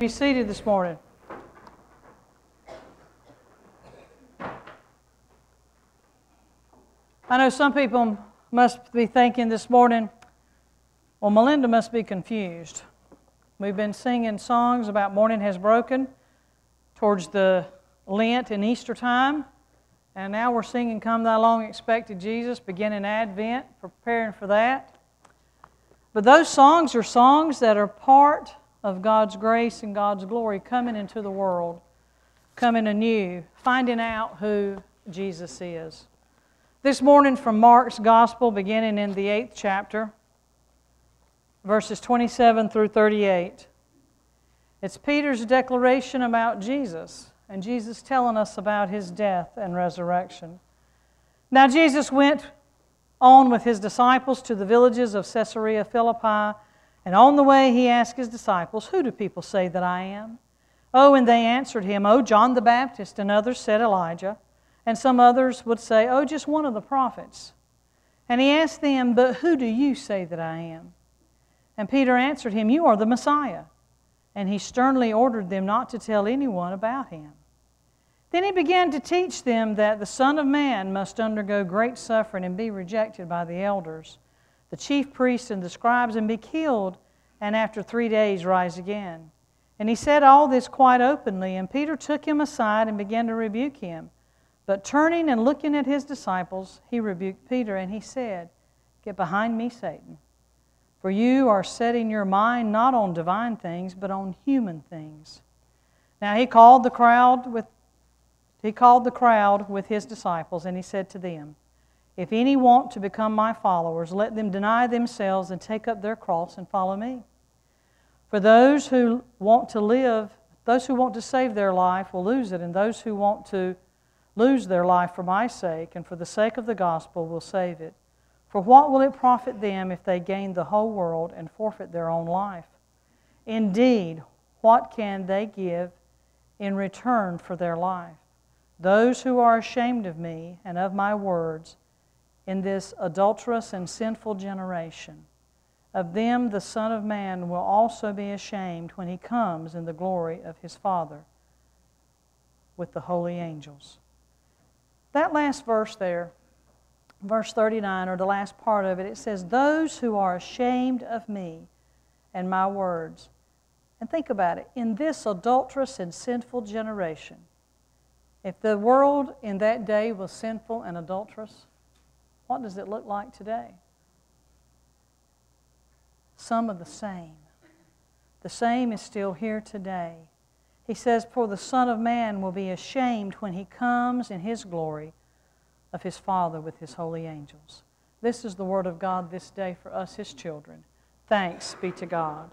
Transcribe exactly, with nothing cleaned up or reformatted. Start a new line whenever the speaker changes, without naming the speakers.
Be seated this morning. I know some people must be thinking this morning, well, Melinda must be confused. We've been singing songs about morning has broken towards the Lent and Easter time, and now we're singing Come Thou Long Expected Jesus, beginning Advent, preparing for that. But those songs are songs that are part of God's grace and God's glory coming into the world, coming anew, finding out who Jesus is. This morning from Mark's Gospel, beginning in the eighth chapter, verses twenty-seven through thirty-eight. It's Peter's declaration about Jesus, and Jesus telling us about His death and resurrection. Now Jesus went on with His disciples to the villages of Caesarea Philippi, and on the way He asked His disciples, "Who do people say that I am?" Oh, and they answered Him, "Oh, John the Baptist," and others said Elijah, and some others would say, "Oh, just one of the prophets." And He asked them, "But who do you say that I am?" And Peter answered Him, "You are the Messiah." And He sternly ordered them not to tell anyone about Him. Then He began to teach them that the Son of Man must undergo great suffering and be rejected by the elders, the chief priests and the scribes, and be killed, and after three days rise again. And He said all this quite openly, and Peter took Him aside and began to rebuke him. But turning and looking at His disciples, He rebuked Peter, and He said, "Get behind me, Satan, for you are setting your mind not on divine things, but on human things." Now He called the crowd with He called the crowd with His disciples, and He said to them, "If any want to become my followers, let them deny themselves and take up their cross and follow me. For those who want to live, those who want to save their life will lose it, and those who want to lose their life for my sake and for the sake of the gospel will save it. For what will it profit them if they gain the whole world and forfeit their own life? Indeed, what can they give in return for their life? Those who are ashamed of me and of my words in this adulterous and sinful generation, of them the Son of Man will also be ashamed when He comes in the glory of His Father with the holy angels." That last verse there, verse thirty-nine, or the last part of it, it says, "Those who are ashamed of me and my words." And think about it, in this adulterous and sinful generation, if the world in that day was sinful and adulterous, what does it look like today? Some of the same. The same is still here today. He says, "For the Son of Man will be ashamed when He comes in His glory of His Father with His holy angels." This is the Word of God this day for us, His children. Thanks be to God.